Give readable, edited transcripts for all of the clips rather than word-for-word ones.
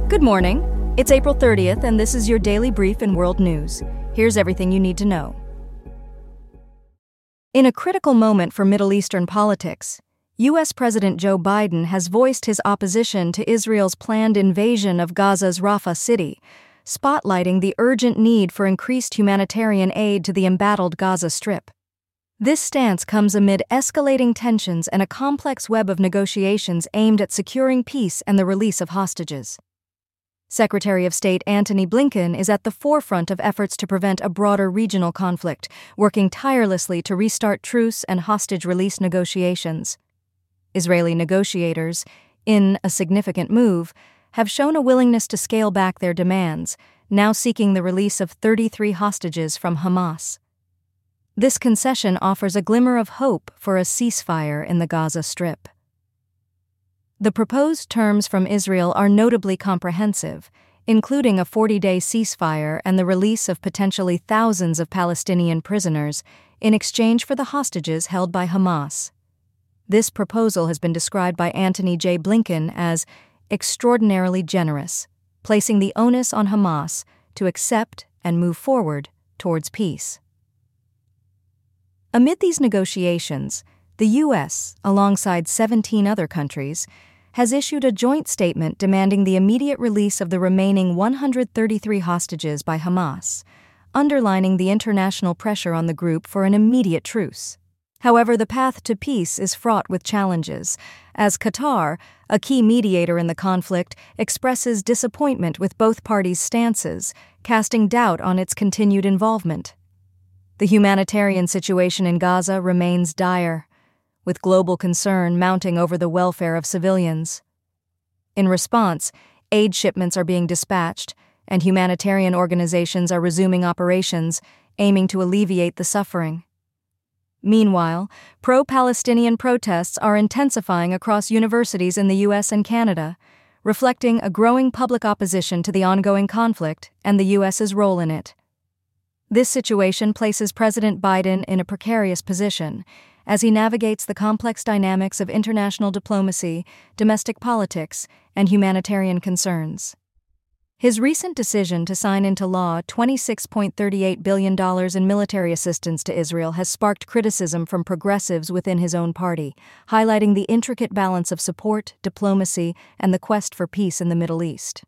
Good morning. It's April 30th, and this is your daily brief in world news. Here's everything you need to know. In a critical moment for Middle Eastern politics, U.S. President Joe Biden has voiced his opposition to Israel's planned invasion of Gaza's Rafah city, spotlighting the urgent need for increased humanitarian aid to the embattled Gaza Strip. This stance comes amid escalating tensions and a complex web of negotiations aimed at securing peace and the release of hostages. Secretary of State Antony Blinken is at the forefront of efforts to prevent a broader regional conflict, working tirelessly to restart truce and hostage release negotiations. Israeli negotiators, in a significant move, have shown a willingness to scale back their demands, now seeking the release of 33 hostages from Hamas. This concession offers a glimmer of hope for a ceasefire in the Gaza Strip. The proposed terms from Israel are notably comprehensive, including a 40-day ceasefire and the release of potentially thousands of Palestinian prisoners in exchange for the hostages held by Hamas. This proposal has been described by Antony J. Blinken as extraordinarily generous, placing the onus on Hamas to accept and move forward towards peace. Amid these negotiations, the U.S., alongside 17 other countries, has issued a joint statement demanding the immediate release of the remaining 133 hostages by Hamas, underlining the international pressure on the group for an immediate truce. However, the path to peace is fraught with challenges, as Qatar, a key mediator in the conflict, expresses disappointment with both parties' stances, casting doubt on its continued involvement. The humanitarian situation in Gaza remains dire, with global concern mounting over the welfare of civilians. In response, aid shipments are being dispatched, and humanitarian organizations are resuming operations, aiming to alleviate the suffering. Meanwhile, pro-Palestinian protests are intensifying across universities in the U.S. and Canada, reflecting a growing public opposition to the ongoing conflict and the U.S.'s role in it. This situation places President Biden in a precarious position as he navigates the complex dynamics of international diplomacy, domestic politics, and humanitarian concerns. His recent decision to sign into law $26.38 billion in military assistance to Israel has sparked criticism from progressives within his own party, highlighting the intricate balance of support, diplomacy, and the quest for peace in the Middle East.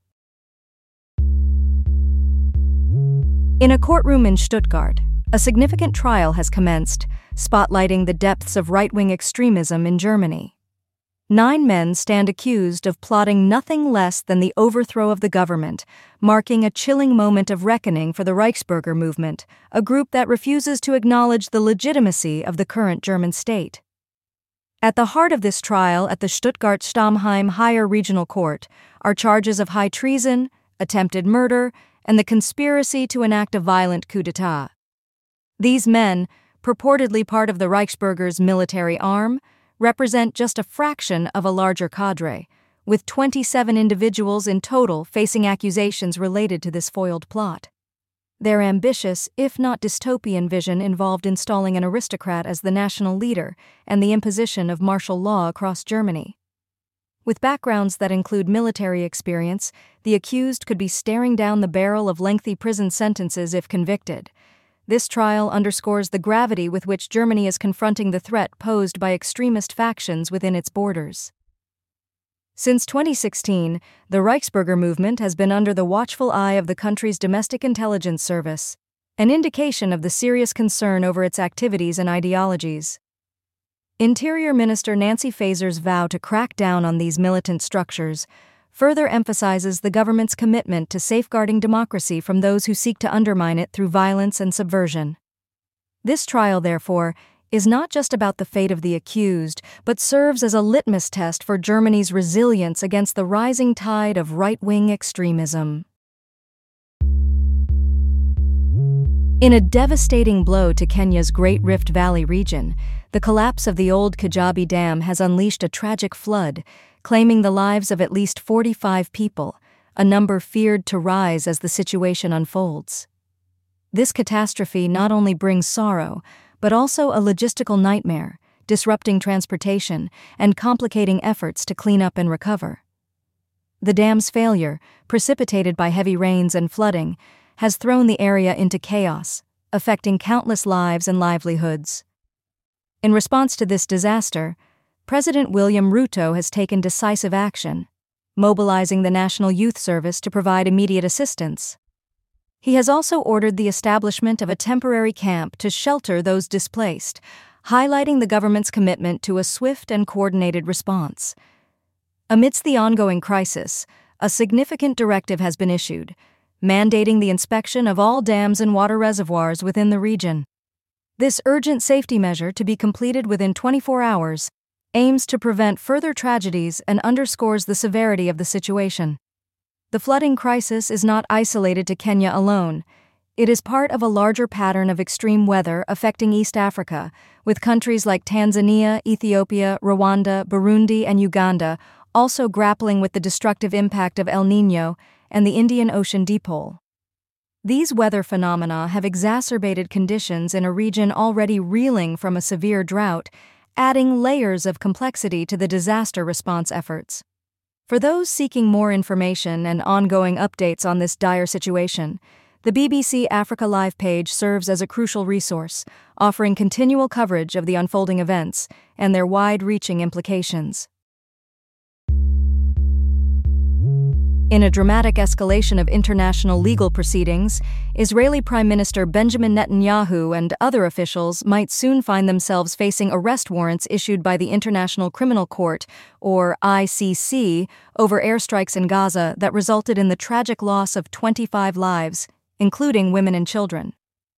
In a courtroom in Stuttgart, a significant trial has commenced, spotlighting the depths of right-wing extremism in Germany. 9 men stand accused of plotting nothing less than the overthrow of the government, marking a chilling moment of reckoning for the Reichsbürger movement, a group that refuses to acknowledge the legitimacy of the current German state. At the heart of this trial at the Stuttgart-Stammheim Higher Regional Court are charges of high treason, attempted murder, and the conspiracy to enact a violent coup d'état. These men, purportedly part of the Reichsbürger's military arm, represent just a fraction of a larger cadre, with 27 individuals in total facing accusations related to this foiled plot. Their ambitious, if not dystopian vision involved installing an aristocrat as the national leader and the imposition of martial law across Germany. With backgrounds that include military experience, the accused could be staring down the barrel of lengthy prison sentences if convicted. This trial underscores the gravity with which Germany is confronting the threat posed by extremist factions within its borders. Since 2016, the Reichsbürger movement has been under the watchful eye of the country's domestic intelligence service, an indication of the serious concern over its activities and ideologies. Interior Minister Nancy Faeser's vow to crack down on these militant structures further emphasizes the government's commitment to safeguarding democracy from those who seek to undermine it through violence and subversion. This trial, therefore, is not just about the fate of the accused, but serves as a litmus test for Germany's resilience against the rising tide of right-wing extremism. In a devastating blow to Kenya's Great Rift Valley region, the collapse of the old Kijabe Dam has unleashed a tragic flood, claiming the lives of at least 45 people, a number feared to rise as the situation unfolds. This catastrophe not only brings sorrow, but also a logistical nightmare, disrupting transportation and complicating efforts to clean up and recover. The dam's failure, precipitated by heavy rains and flooding, has thrown the area into chaos, affecting countless lives and livelihoods. In response to this disaster, President William Ruto has taken decisive action, mobilizing the National Youth Service to provide immediate assistance. He has also ordered the establishment of a temporary camp to shelter those displaced, highlighting the government's commitment to a swift and coordinated response. Amidst the ongoing crisis, a significant directive has been issued, mandating the inspection of all dams and water reservoirs within the region. This urgent safety measure, to be completed within 24 hours, aims to prevent further tragedies and underscores the severity of the situation. The flooding crisis is not isolated to Kenya alone. It is part of a larger pattern of extreme weather affecting East Africa, with countries like Tanzania, Ethiopia, Rwanda, Burundi, and Uganda also grappling with the destructive impact of El Niño and the Indian Ocean dipole. These weather phenomena have exacerbated conditions in a region already reeling from a severe drought, adding layers of complexity to the disaster response efforts. For those seeking more information and ongoing updates on this dire situation, the BBC Africa Live page serves as a crucial resource, offering continual coverage of the unfolding events and their wide-reaching implications. In a dramatic escalation of international legal proceedings, Israeli Prime Minister Benjamin Netanyahu and other officials might soon find themselves facing arrest warrants issued by the International Criminal Court, or ICC, over airstrikes in Gaza that resulted in the tragic loss of 25 lives, including women and children.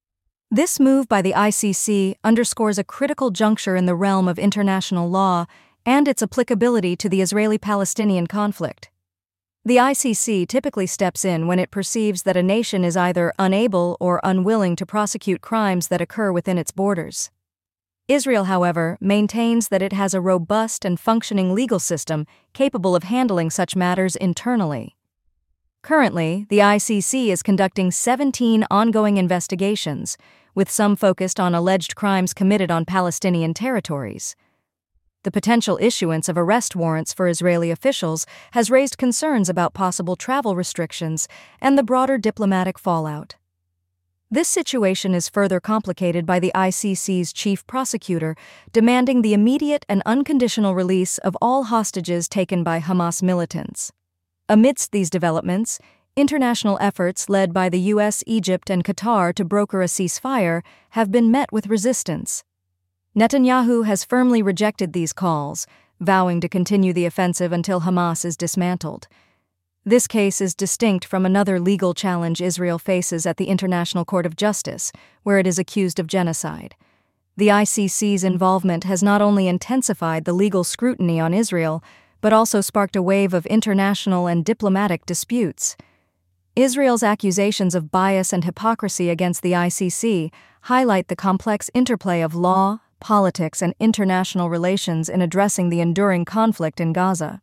This move by the ICC underscores a critical juncture in the realm of international law and its applicability to the Israeli-Palestinian conflict. The ICC typically steps in when it perceives that a nation is either unable or unwilling to prosecute crimes that occur within its borders. Israel, however, maintains that it has a robust and functioning legal system capable of handling such matters internally. Currently, the ICC is conducting 17 ongoing investigations, with some focused on alleged crimes committed on Palestinian territories. The potential issuance of arrest warrants for Israeli officials has raised concerns about possible travel restrictions and the broader diplomatic fallout. This situation is further complicated by the ICC's chief prosecutor demanding the immediate and unconditional release of all hostages taken by Hamas militants. Amidst these developments, international efforts led by the US, Egypt, and Qatar to broker a ceasefire have been met with resistance. Netanyahu has firmly rejected these calls, vowing to continue the offensive until Hamas is dismantled. This case is distinct from another legal challenge Israel faces at the International Court of Justice, where it is accused of genocide. The ICC's involvement has not only intensified the legal scrutiny on Israel, but also sparked a wave of international and diplomatic disputes. Israel's accusations of bias and hypocrisy against the ICC highlight the complex interplay of law, politics, and international relations in addressing the enduring conflict in Gaza.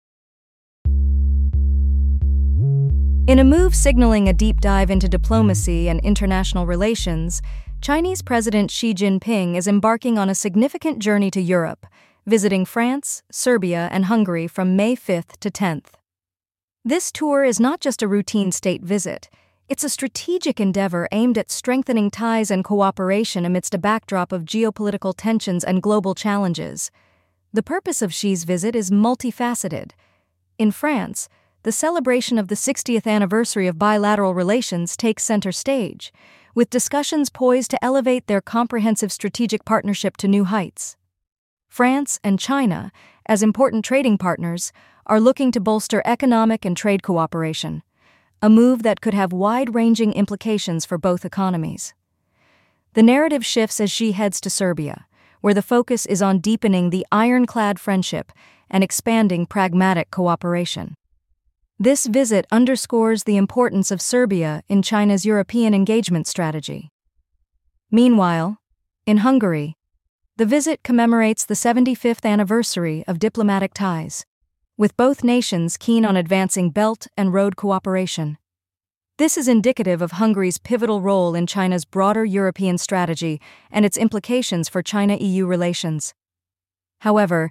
In a move signaling a deep dive into diplomacy and international relations, Chinese President Xi Jinping is embarking on a significant journey to Europe, visiting France, Serbia, and Hungary from May 5th to 10th. This tour is not just a routine state visit. It's a strategic endeavor aimed at strengthening ties and cooperation amidst a backdrop of geopolitical tensions and global challenges. The purpose of Xi's visit is multifaceted. In France, the celebration of the 60th anniversary of bilateral relations takes center stage, with discussions poised to elevate their comprehensive strategic partnership to new heights. France and China, as important trading partners, are looking to bolster economic and trade cooperation, a move that could have wide-ranging implications for both economies. The narrative shifts as Xi heads to Serbia, where the focus is on deepening the ironclad friendship and expanding pragmatic cooperation. This visit underscores the importance of Serbia in China's European engagement strategy. Meanwhile, in Hungary, the visit commemorates the 75th anniversary of diplomatic ties, with both nations keen on advancing Belt and Road cooperation. This is indicative of Hungary's pivotal role in China's broader European strategy and its implications for China-EU relations. However,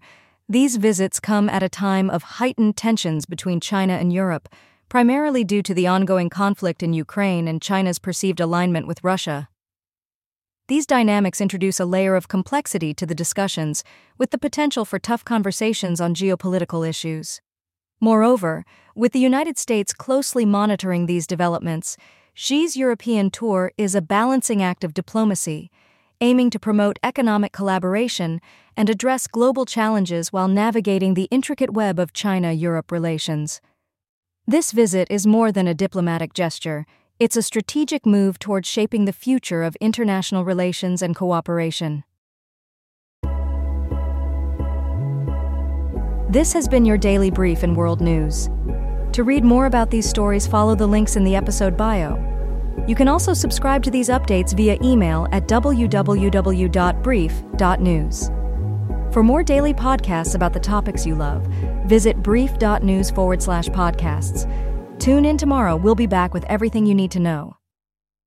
These visits come at a time of heightened tensions between China and Europe, primarily due to the ongoing conflict in Ukraine and China's perceived alignment with Russia. These dynamics introduce a layer of complexity to the discussions, with the potential for tough conversations on geopolitical issues. Moreover, with the United States closely monitoring these developments, Xi's European tour is a balancing act of diplomacy, aiming to promote economic collaboration and address global challenges while navigating the intricate web of China-Europe relations. This visit is more than a diplomatic gesture. It's a strategic move toward shaping the future of international relations and cooperation. This has been your daily brief in world news. To read more about these stories, follow the links in the episode bio. You can also subscribe to these updates via email at www.brief.news. For more daily podcasts about the topics you love, visit brief.news/podcasts. Tune in tomorrow. We'll be back with everything you need to know.